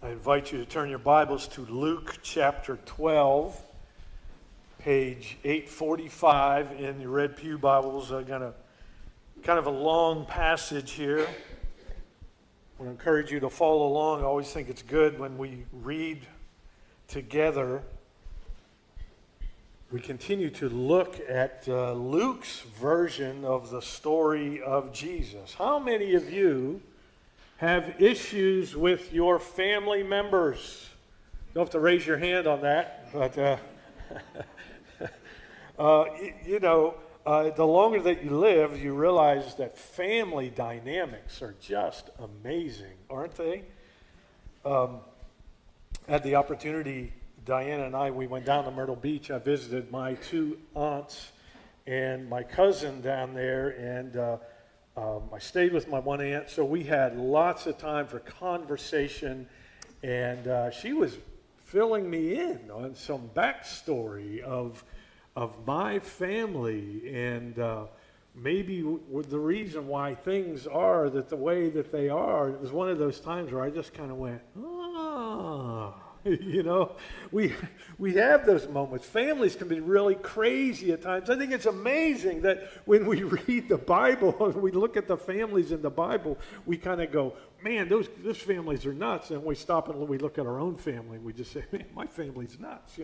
I invite you to turn your Bibles to Luke chapter 12, page 845 in your Red Pew Bibles. I've got kind of a long passage here. I want to encourage you to follow along. I always think it's good when we read together. We continue to look at Luke's version of the story of Jesus. How many of you have issues with your family members? You don't have to raise your hand on that, but the longer that you live, you realize that family dynamics are just amazing, aren't they? Had the opportunity, Diana and I, we went down to Myrtle Beach. I visited my two aunts and my cousin down there, and I stayed with my one aunt, so we had lots of time for conversation, and she was filling me in on some backstory of my family, and maybe the reason why things are that the way that they are. It was one of those times where I just kind of went, we have those moments. Families can be really crazy at times. I think it's amazing that when we read the Bible, and we look at the families in the Bible, we kind of go, man, those families are nuts. And we stop and we look at our own family. We just say, man, my family's nuts.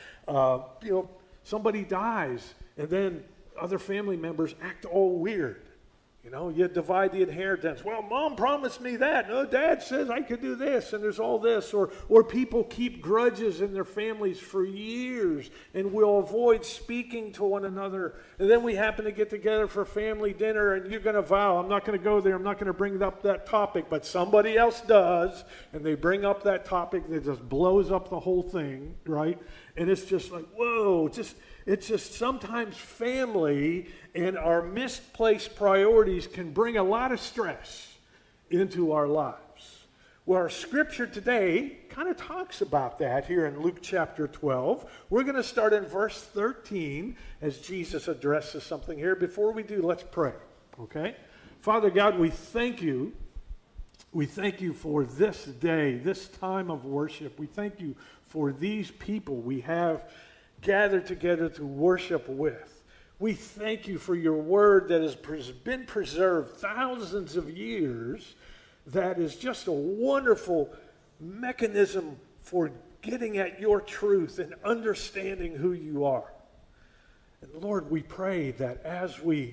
Somebody dies, and then other family members act all weird. You divide the inheritance. Well, Mom promised me that. No, Dad says I could do this, and there's all this. Or people keep grudges in their families for years and will avoid speaking to one another. And then we happen to get together for family dinner, and you're going to vow, I'm not going to go there, I'm not going to bring up that topic, but somebody else does, and they bring up that topic that just blows up the whole thing, right? And it's just like, whoa, it's just sometimes family and our misplaced priorities can bring a lot of stress into our lives. Well, our scripture today kind of talks about that here in Luke chapter 12. We're going to start in verse 13 as Jesus addresses something here. Before we do, let's pray, okay? Father God, we thank you. We thank you for this day, this time of worship. We thank you for these people we have gathered together to worship with. We thank you for your word that has been preserved thousands of years, that is just a wonderful mechanism for getting at your truth and understanding who you are. And Lord, we pray that as we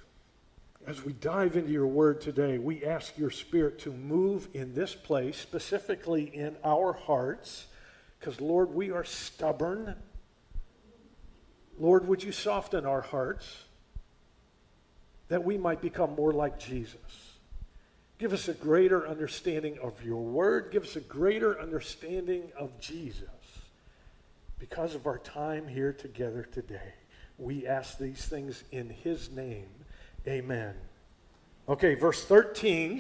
dive into your word today, we ask your Spirit to move in this place, specifically in our hearts, because, Lord, we are stubborn. Lord, would you soften our hearts that we might become more like Jesus? Give us a greater understanding of your word. Give us a greater understanding of Jesus. Because of our time here together today, we ask these things in his name. Amen. Okay, verse 13.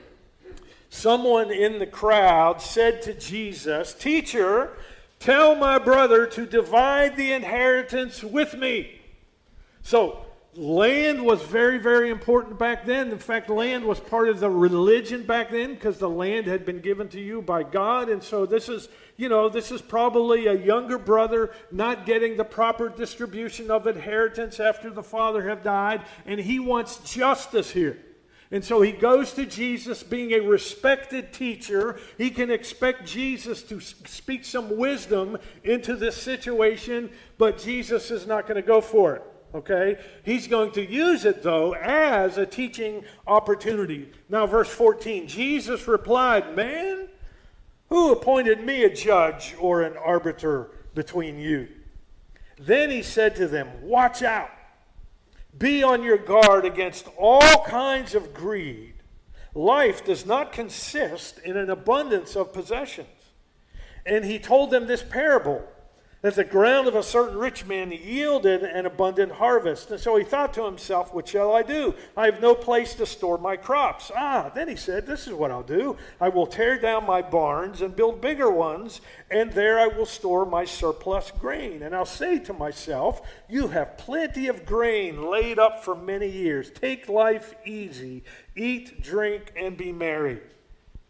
Someone in the crowd said to Jesus, "Teacher, tell my brother to divide the inheritance with me." So, land was very, very important back then. In fact, land was part of the religion back then because the land had been given to you by God. And so this is probably a younger brother not getting the proper distribution of inheritance after the father had died. And he wants justice here. And so he goes to Jesus, being a respected teacher. He can expect Jesus to speak some wisdom into this situation, but Jesus is not going to go for it, okay? He's going to use it, though, as a teaching opportunity. Now, verse 14, Jesus replied, "Man, who appointed me a judge or an arbiter between you?" Then he said to them, "Watch out. Be on your guard against all kinds of greed. Life does not consist in an abundance of possessions." And he told them this parable, that the ground of a certain rich man yielded an abundant harvest. And so he thought to himself, "What shall I do? I have no place to store my crops." Then he said, "This is what I'll do. I will tear down my barns and build bigger ones, and there I will store my surplus grain. And I'll say to myself, you have plenty of grain laid up for many years. Take life easy, eat, drink, and be merry."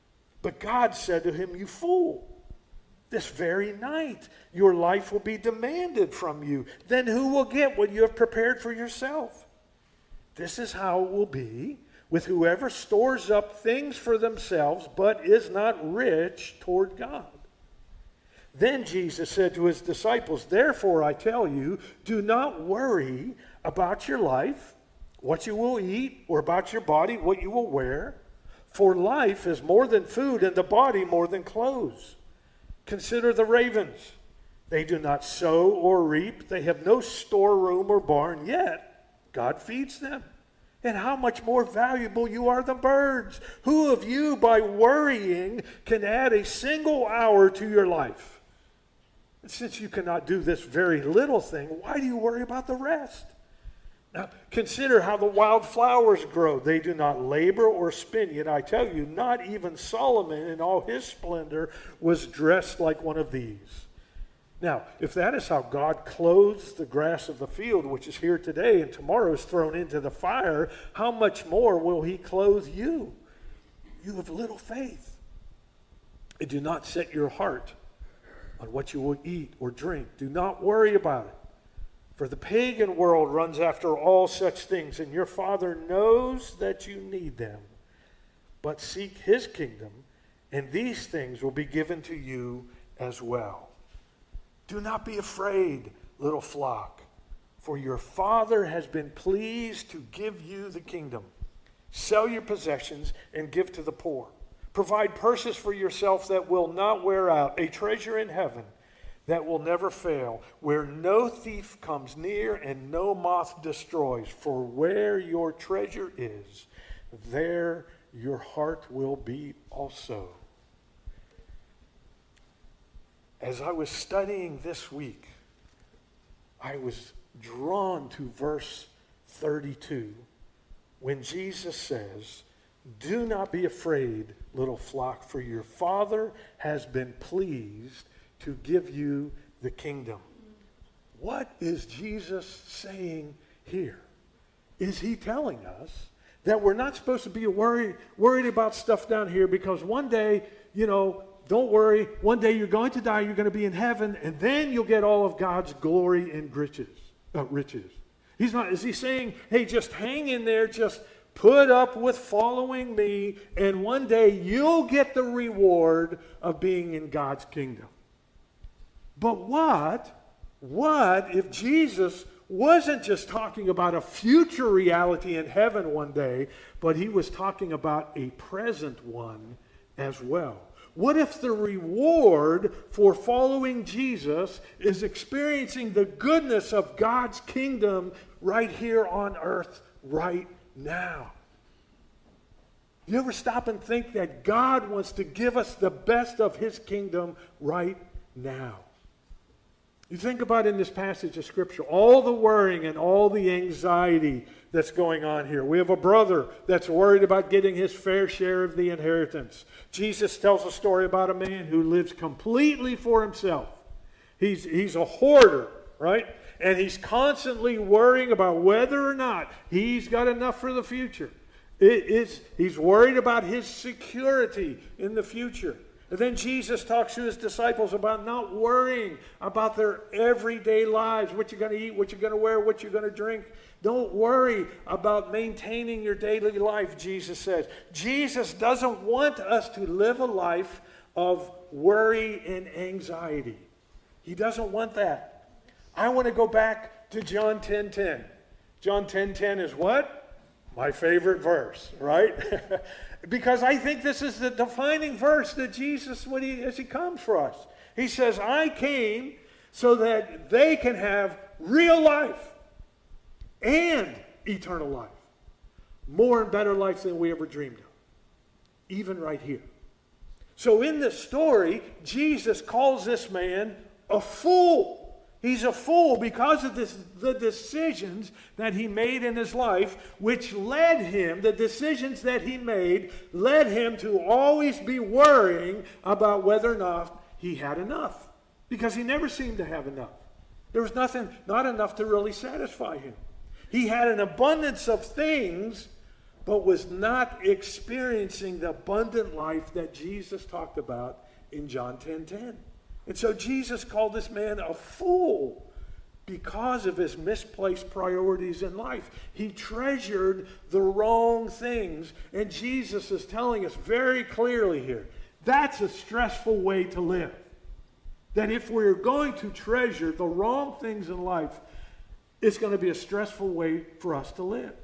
But God said to him, "You fool, this very night your life will be demanded from you. Then who will get what you have prepared for yourself? This is how it will be with whoever stores up things for themselves but is not rich toward God." Then Jesus said to his disciples, "Therefore I tell you, do not worry about your life, what you will eat, or about your body, what you will wear. For life is more than food, and the body more than clothes. Consider the ravens. They do not sow or reap. They have no storeroom or barn, yet God feeds them. And how much more valuable you are than birds. Who of you, by worrying, can add a single hour to your life? And since you cannot do this very little thing, why do you worry about the rest? Now, consider how the wild flowers grow. They do not labor or spin. Yet I tell you, not even Solomon in all his splendor was dressed like one of these. Now, if that is how God clothes the grass of the field, which is here today and tomorrow is thrown into the fire, how much more will he clothe you? You have little faith. And do not set your heart on what you will eat or drink. Do not worry about it. For the pagan world runs after all such things, and your Father knows that you need them. But seek his kingdom, and these things will be given to you as well. Do not be afraid, little flock, for your Father has been pleased to give you the kingdom. Sell your possessions and give to the poor. Provide purses for yourself that will not wear out, a treasure in heaven that will never fail, where no thief comes near and no moth destroys. For where your treasure is, there your heart will be also. As I was studying this week, I was drawn to verse 32, when Jesus says, "Do not be afraid, little flock, for your Father has been pleased to give you the kingdom." What is Jesus saying here? Is he telling us that we're not supposed to be worried about stuff down here because one day, don't worry, one day you're going to die, you're going to be in heaven, and then you'll get all of God's glory and riches. Is he saying, hey, just hang in there, just put up with following me, and one day you'll get the reward of being in God's kingdom? But what if Jesus wasn't just talking about a future reality in heaven one day, but he was talking about a present one as well? What if the reward for following Jesus is experiencing the goodness of God's kingdom right here on earth right now? You ever stop and think that God wants to give us the best of his kingdom right now? You think about in this passage of Scripture, all the worrying and all the anxiety that's going on here. We have a brother that's worried about getting his fair share of the inheritance. Jesus tells a story about a man who lives completely for himself. He's a hoarder, right? And he's constantly worrying about whether or not he's got enough for the future. He's worried about his security in the future. And then Jesus talks to his disciples about not worrying about their everyday lives, what you're going to eat, what you're going to wear, what you're going to drink. Don't worry about maintaining your daily life, Jesus says. Jesus doesn't want us to live a life of worry and anxiety. He doesn't want that. I want to go back to John 10:10. John 10:10 is what? My favorite verse, right? Because I think this is the defining verse that Jesus, as he comes for us. He says, I came so that they can have real life and eternal life. More and better life than we ever dreamed of. Even right here. So in this story, Jesus calls this man a fool. He's a fool because of the decisions that he made in his life, which led him, the decisions that he made, led him to always be worrying about whether or not he had enough. Because he never seemed to have enough. There was not enough to really satisfy him. He had an abundance of things, but was not experiencing the abundant life that Jesus talked about in John 10:10. And so Jesus called this man a fool because of his misplaced priorities in life. He treasured the wrong things. And Jesus is telling us very clearly here, that's a stressful way to live. That if we're going to treasure the wrong things in life, it's going to be a stressful way for us to live.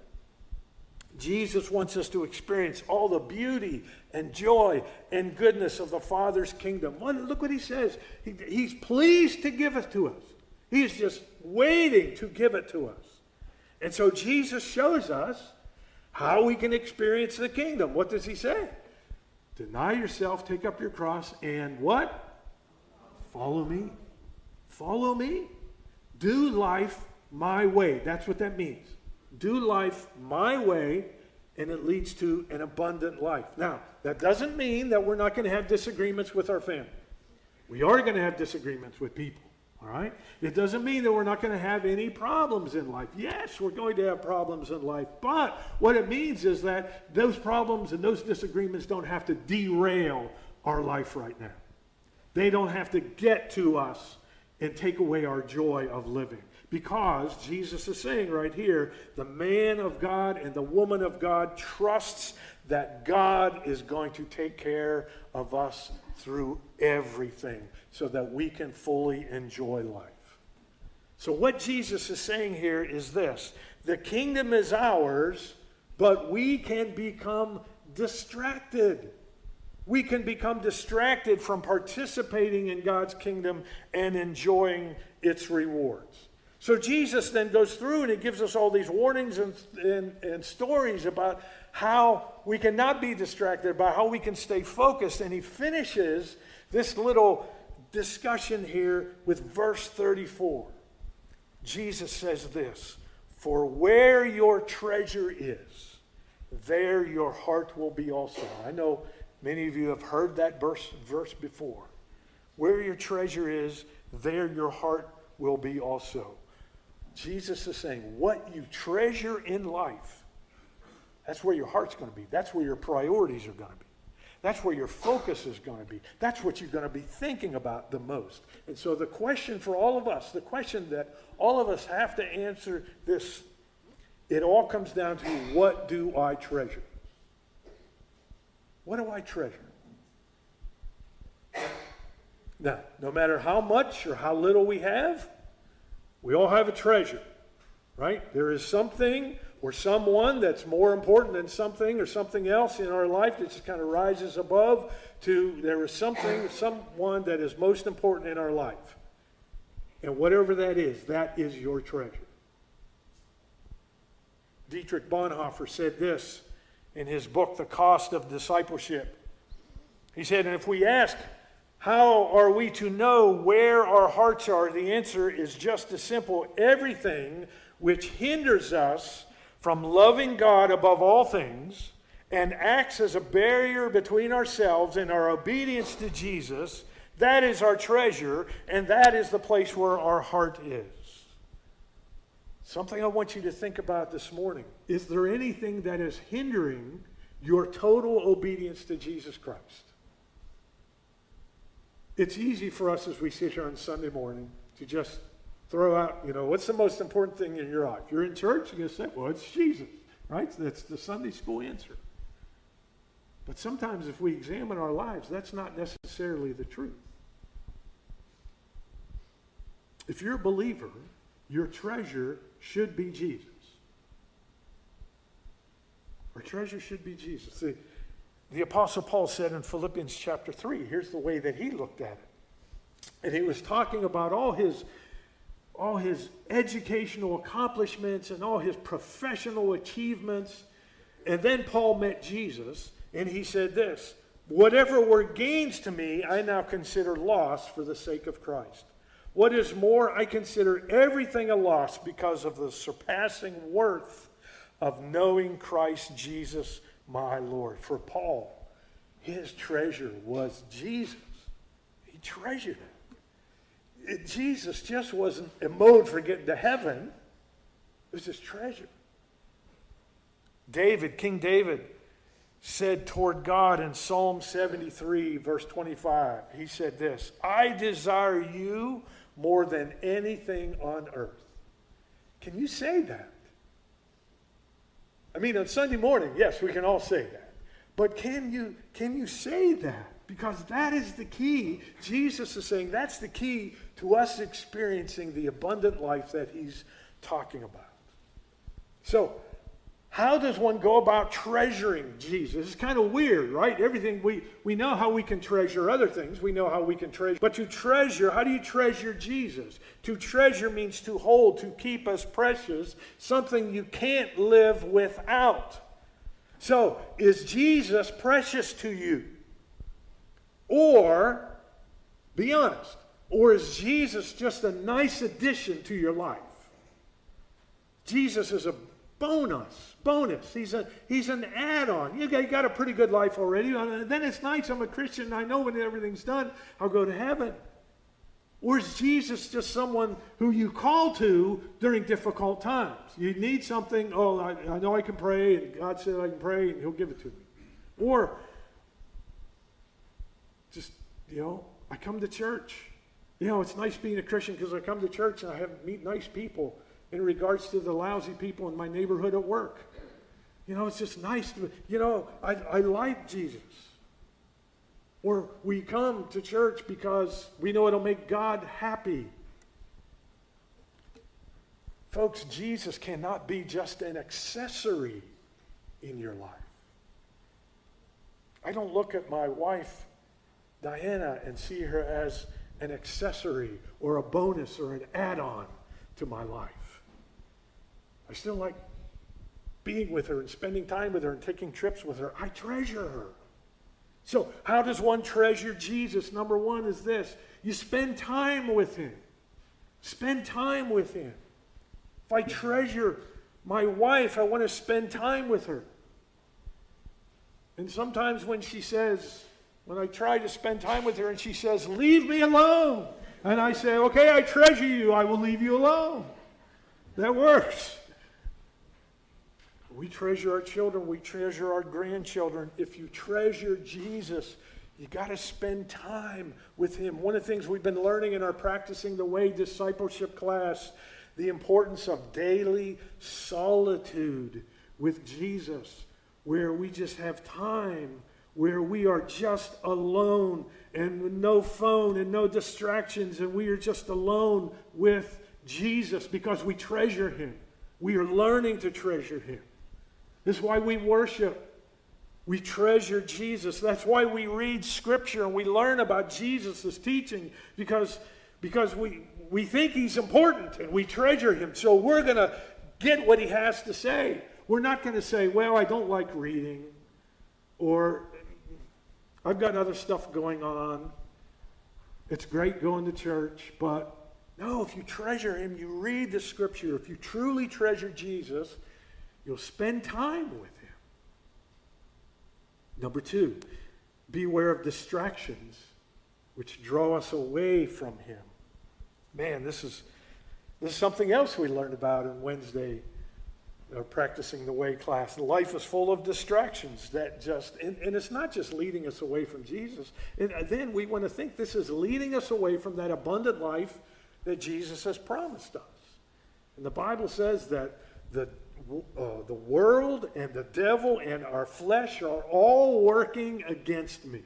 Jesus wants us to experience all the beauty and joy and goodness of the Father's kingdom. Look what he says. He's pleased to give it to us. He's just waiting to give it to us. And so Jesus shows us how we can experience the kingdom. What does he say? Deny yourself, take up your cross, and what? Follow me. Follow me. Do life my way. That's what that means. Do life my way, and it leads to an abundant life. Now, that doesn't mean that we're not going to have disagreements with our family. We are going to have disagreements with people. All right? It doesn't mean that we're not going to have any problems in life. Yes, we're going to have problems in life. But what it means is that those problems and those disagreements don't have to derail our life right now. They don't have to get to us and take away our joy of living. Because Jesus is saying right here, the man of God and the woman of God trusts that God is going to take care of us through everything so that we can fully enjoy life. So what Jesus is saying here is this: the kingdom is ours, but we can become distracted. We can become distracted from participating in God's kingdom and enjoying its rewards. So Jesus then goes through and he gives us all these warnings and stories about how we cannot be distracted, about how we can stay focused. And he finishes this little discussion here with verse 34. Jesus says this: "For where your treasure is, there your heart will be also." I know many of you have heard that verse before. Where your treasure is, there your heart will be also. Jesus is saying, what you treasure in life, that's where your heart's going to be. That's where your priorities are going to be. That's where your focus is going to be. That's what you're going to be thinking about the most. And so the question for all of us, the question that all of us have to answer this, it all comes down to, what do I treasure? What do I treasure? Now, no matter how much or how little we have, we all have a treasure, right? There is something or someone that's more important than something or something else in our life that just kind of rises above to there is something, someone that is most important in our life. And whatever that is your treasure. Dietrich Bonhoeffer said this in his book, The Cost of Discipleship. He said, and if we ask, how are we to know where our hearts are? The answer is just as simple. Everything which hinders us from loving God above all things and acts as a barrier between ourselves and our obedience to Jesus, that is our treasure, and that is the place where our heart is. Something I want you to think about this morning. Is there anything that is hindering your total obedience to Jesus Christ? It's easy for us as we sit here on Sunday morning to just throw out, what's the most important thing in your life? You're in church, you're going to say, well, it's Jesus, right? That's the Sunday school answer. But sometimes if we examine our lives, that's not necessarily the truth. If you're a believer, your treasure should be Jesus. Our treasure should be Jesus. The Apostle Paul said in Philippians chapter 3, here's the way that he looked at it. And he was talking about all his educational accomplishments and all his professional achievements. And then Paul met Jesus, and he said this: whatever were gains to me, I now consider loss for the sake of Christ. What is more, I consider everything a loss because of the surpassing worth of knowing Christ Jesus my Lord. For Paul, his treasure was Jesus. He treasured it. Jesus just wasn't a mode for getting to heaven. It was his treasure. King David, said toward God in Psalm 73, verse 25, he said this, I desire you more than anything on earth. Can you say that? I mean, on Sunday morning, yes, we can all say that. But can you say that? Because that is the key. Jesus is saying that's the key to us experiencing the abundant life that he's talking about. So, how does one go about treasuring Jesus? It's kind of weird, right? Everything we know how we can treasure other things. We know how we can treasure. But to treasure, how do you treasure Jesus? To treasure means to hold, to keep as precious, something you can't live without. So, is Jesus precious to you? Or, be honest, or is Jesus just a nice addition to your life? Jesus is a bonus. He's an add-on. You got a pretty good life already. Then it's nice. I'm a Christian. I know when everything's done, I'll go to heaven. Or is Jesus just someone who you call to during difficult times? You need something. Oh, I know I can pray, and God said I can pray, and he'll give it to me. Or just, I come to church. It's nice being a Christian because I come to church and I meet nice people in regards to the lousy people in my neighborhood at work. It's just nice to, I like Jesus. Or we come to church because we know it'll make God happy. Folks, Jesus cannot be just an accessory in your life. I don't look at my wife, Diana, and see her as an accessory or a bonus or an add-on to my life. I still like being with her and spending time with her and taking trips with her. I treasure her. So how does one treasure Jesus? Number one is this. You spend time with him. Spend time with him. If I treasure my wife, I want to spend time with her. And sometimes when I try to spend time with her and she says, leave me alone. And I say, okay, I treasure you. I will leave you alone. That works. We treasure our children. We treasure our grandchildren. If you treasure Jesus, you got to spend time with him. One of the things we've been learning in our Practicing the Way discipleship class, the importance of daily solitude with Jesus, where we just have time, where we are just alone and no phone and no distractions, and we are just alone with Jesus because we treasure him. We are learning to treasure him. This is why we worship. We treasure Jesus. That's why we read Scripture and we learn about Jesus' teaching, because we think he's important and we treasure him. So we're going to get what he has to say. We're not going to say, well, I don't like reading, or I've got other stuff going on. It's great going to church, but no, if you treasure him, you read the Scripture. If you truly treasure Jesus, you'll spend time with him. Number two, beware of distractions which draw us away from him. Man, this is something else we learned about in Wednesday, Practicing the Way class. Life is full of distractions that and it's not just leading us away from Jesus. And then we want to think this is leading us away from that abundant life that Jesus has promised us. And the Bible says that the world and the devil and our flesh are all working against me.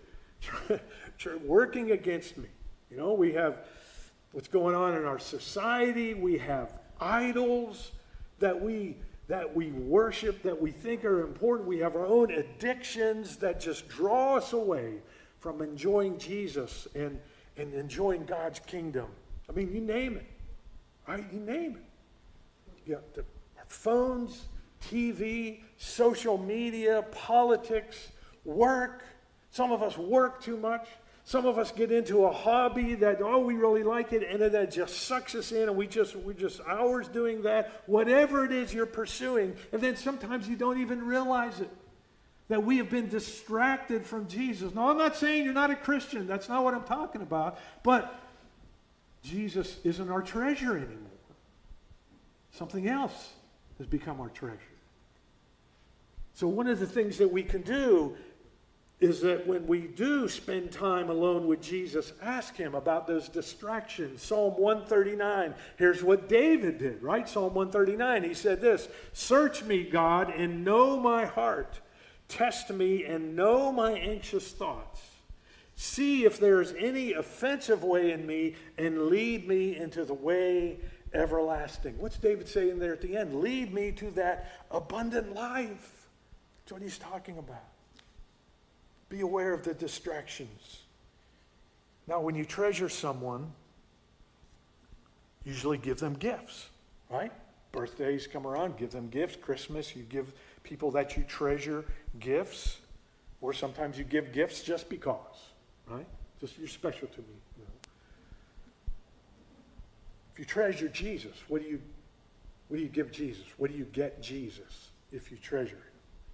Working against me. We have what's going on in our society. We have idols that we worship, that we think are important. We have our own addictions that just draw us away from enjoying Jesus and enjoying God's kingdom. I mean, you name it. Right? You name it. You got our phones, TV, social media, politics, work. Some of us work too much. Some of us get into a hobby that, we really like it, and that just sucks us in, and we're just hours doing that. Whatever it is you're pursuing, and then sometimes you don't even realize it, that we have been distracted from Jesus. Now, I'm not saying you're not a Christian. That's not what I'm talking about. But Jesus isn't our treasure anymore. Something else has become our treasure. So one of the things that we can do is that when we do spend time alone with Jesus, ask him about those distractions. Psalm 139, here's what David did, right? Psalm 139, he said this, "Search me, God, and know my heart. Test me and know my anxious thoughts. See if there is any offensive way in me and lead me into the way everlasting." What's David saying there at the end? Lead me to that abundant life. That's what he's talking about. Be aware of the distractions. Now, when you treasure someone, usually give them gifts, right? Birthdays come around, give them gifts. Christmas, you give people that you treasure gifts. Or sometimes you give gifts just because, right? Just you're special to me. You know? If you treasure Jesus, what do you give Jesus? What do you get Jesus if you treasure him?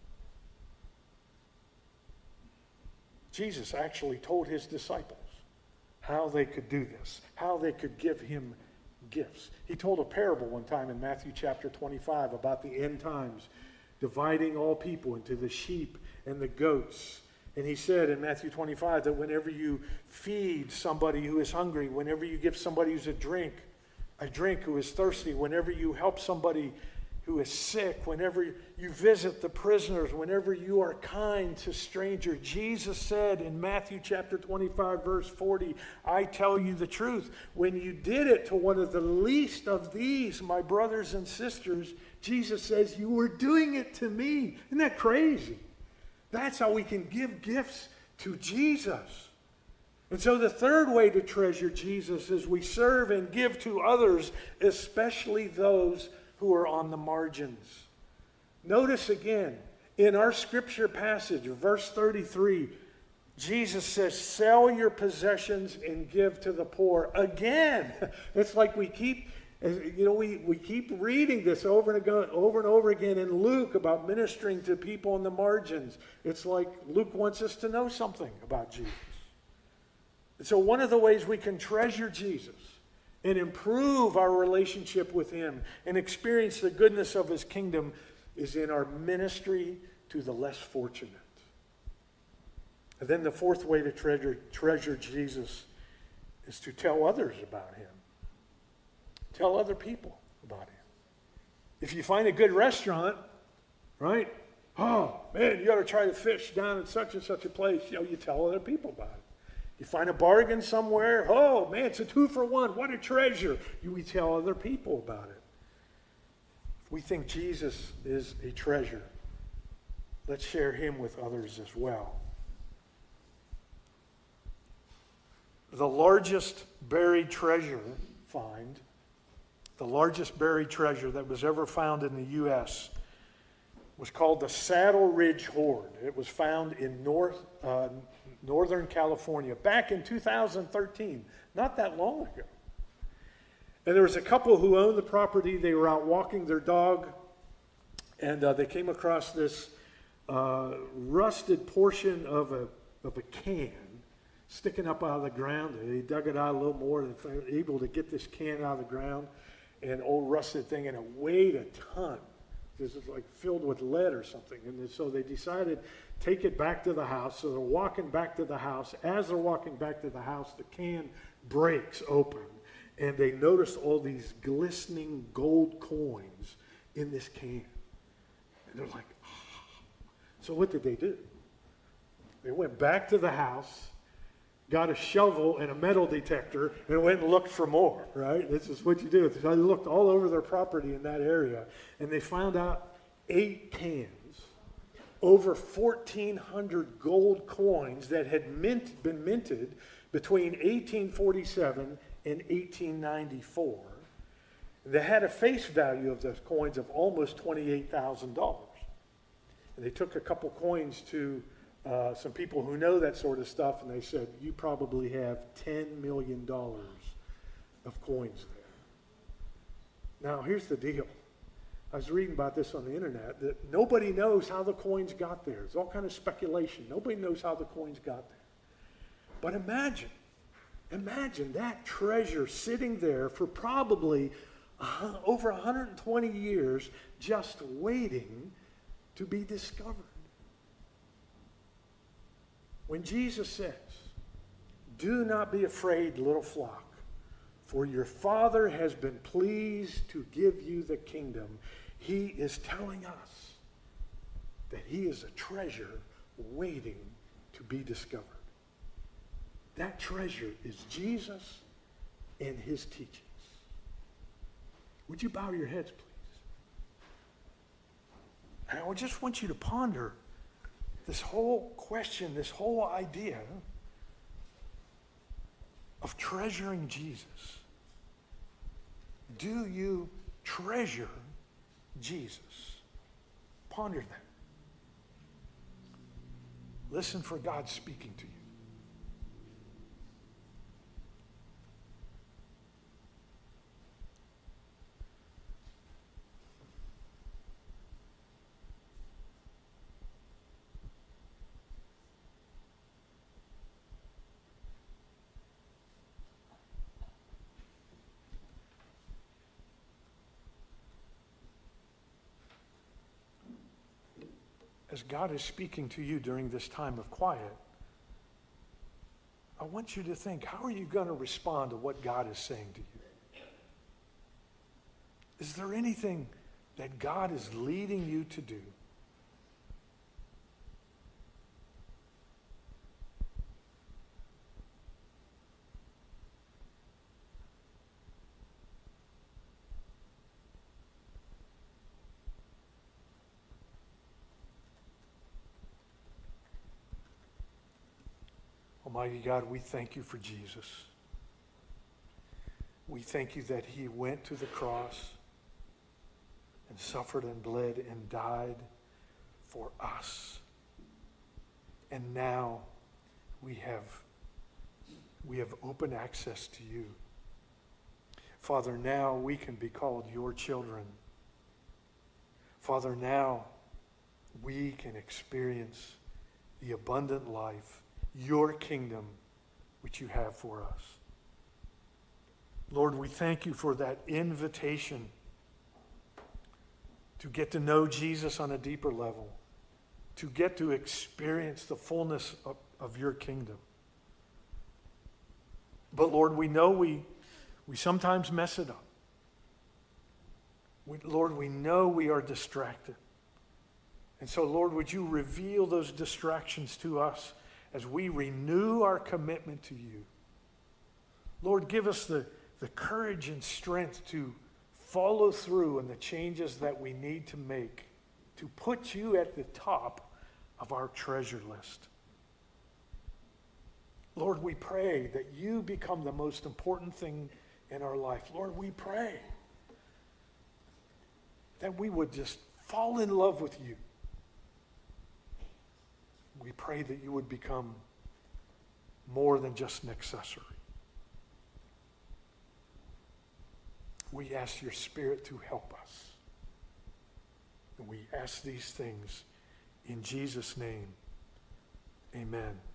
Jesus actually told his disciples how they could do this, how they could give him gifts. He told a parable one time in Matthew chapter 25 about the end times, dividing all people into the sheep and the goats. And he said in Matthew 25 that whenever you feed somebody who is hungry, whenever you give somebody who's a drink who is thirsty, whenever you help somebody who is sick, whenever you visit the prisoners, whenever you are kind to strangers. Jesus said in Matthew chapter 25, verse 40, "I tell you the truth, when you did it to one of the least of these, my brothers and sisters," Jesus says, "you were doing it to me." Isn't that crazy? That's how we can give gifts to Jesus. And so the third way to treasure Jesus is we serve and give to others, especially those who are on the margins. Notice again, in our scripture passage, verse 33, Jesus says, "Sell your possessions and give to the poor." Again, it's like we keep reading this over and over again in Luke about ministering to people on the margins. It's like Luke wants us to know something about Jesus. And so one of the ways we can treasure Jesus and improve our relationship with him and experience the goodness of his kingdom is in our ministry to the less fortunate. And then the fourth way to treasure Jesus is to tell others about him. Tell other people about him. If you find a good restaurant, right? "Oh, man, you got to try the fish down at such and such a place." You tell other people about it. You find a bargain somewhere, "Oh, man, it's a 2-for-1. What a treasure." We tell other people about it. If we think Jesus is a treasure, let's share him with others as well. The largest buried treasure that was ever found in the U.S. was called the Saddle Ridge Hoard. It was found in Northern California back in 2013, not that long ago. And there was a couple who owned the property. They were out walking their dog, and they came across this rusted portion of a can sticking up out of the ground. They dug it out a little more and they were able to get this can out of the ground, an old rusted thing, and it weighed a ton. This is like filled with lead or something. And so they decided take it back to the house. So they're walking back to the house. As they're walking back to the house, the can breaks open. And they notice all these glistening gold coins in this can. And they're like, oh. So what did they do? They went back to the house, got a shovel and a metal detector, and went and looked for more, right? This is what you do. So they looked all over their property in that area, and they found out 8 cans, over 1,400 gold coins that had been minted between 1847 and 1894. They had a face value of those coins of almost $28,000. And they took a couple coins to some people who know that sort of stuff, and they said, you probably have $10 million of coins there. Now, here's the deal. I was reading about this on the internet, that nobody knows how the coins got there. It's all kind of speculation. Nobody knows how the coins got there. But imagine that treasure sitting there for probably over 120 years, just waiting to be discovered. When Jesus says, "Do not be afraid, little flock, for your Father has been pleased to give you the kingdom," he is telling us that he is a treasure waiting to be discovered. That treasure is Jesus and his teachings. Would you bow your heads, please? And I just want you to ponder this whole question, this whole idea of treasuring Jesus. Do you treasure Jesus? Ponder that. Listen for God speaking to you. As God is speaking to you during this time of quiet, I want you to think, how are you going to respond to what God is saying to you? Is there anything that God is leading you to do? Almighty God, we thank you for Jesus. We thank you that he went to the cross and suffered and bled and died for us. And now we have open access to you. Father, now we can be called your children. Father, now we can experience the abundant life, your kingdom, which you have for us. Lord, we thank you for that invitation to get to know Jesus on a deeper level, to get to experience the fullness of your kingdom. But Lord, we know we sometimes mess it up. Lord, we know we are distracted. And so, Lord, would you reveal those distractions to us as we renew our commitment to you. Lord, give us the courage and strength to follow through on the changes that we need to make to put you at the top of our treasure list. Lord, we pray that you become the most important thing in our life. Lord, we pray that we would just fall in love with you. We pray that you would become more than just an accessory. We ask your Spirit to help us. And we ask these things in Jesus' name. Amen.